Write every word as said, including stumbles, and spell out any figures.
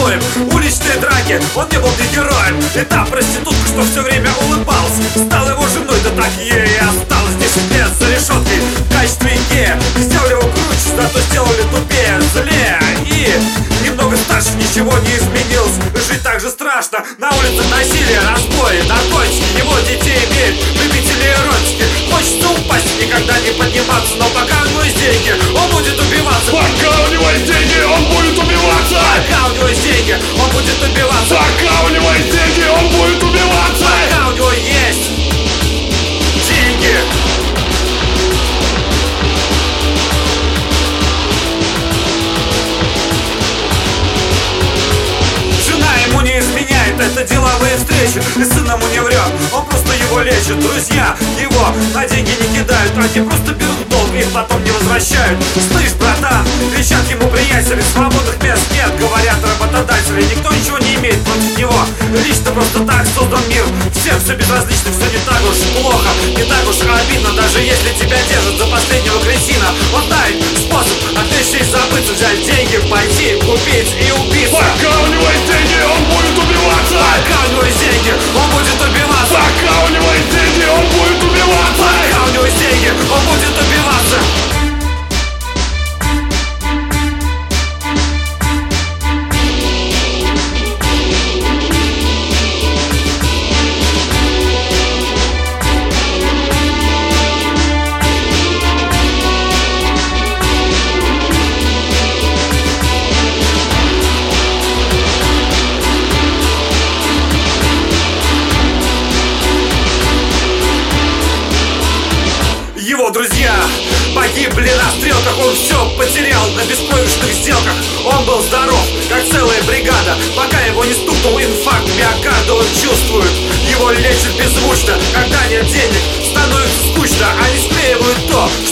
раздоем. Уличные драки, он не был ни героем. И та проститутка, что все время улыбалась, стала его женой, да так ей и осталось. Десять лет за решеткой в качестве гея. Сделали его круче, зато сделали тупее, злее. И немного старше, ничего не изменилось. Жить так же страшно. На улице насилие, разбои, наркотики. Его детей имеют любители эротики. Хочется упасть, никогда не подниматься. Но пока у него есть деньги, он будет убиваться. Пока у него есть деньги, он будет убиваться. Пока у него есть деньги, он будет убиваться. Пока у него есть деньги, он будет убиваться. Пока у него есть деньги. Жена ему не изменяет, это деловые встречи. И сын ему не врет, он просто его лечит. Друзья его на деньги не кидают, они просто берут долг и их потом не возвращают. Слышь, братан, кричат ему приятели, свободных мест нет, говорят работодатели. Никто ничего не имеет против него, лично просто так создан мир. Всем все безразлично, все не так уж плохо, не так уж обидно. Даже если тебя держат за последнего кретина, он знает способ отвлечься и забыться, взять деньги, пойти, купить и убиться. Пока у него есть деньги, он будет убиваться. Пока у него есть деньги, он будет убиваться. Пока у него есть деньги, он будет убиваться. Пока у него есть деньги, он будет убиваться. Его друзья погибли на стрелках, он все потерял на беспроигрышных сделках. Он был здоров, как целая бригада, пока его не стукнул инфаркт миокарда. Он чувствует, его лечат беззвучно. Когда нет денег, становится скучно. Они склеивают то,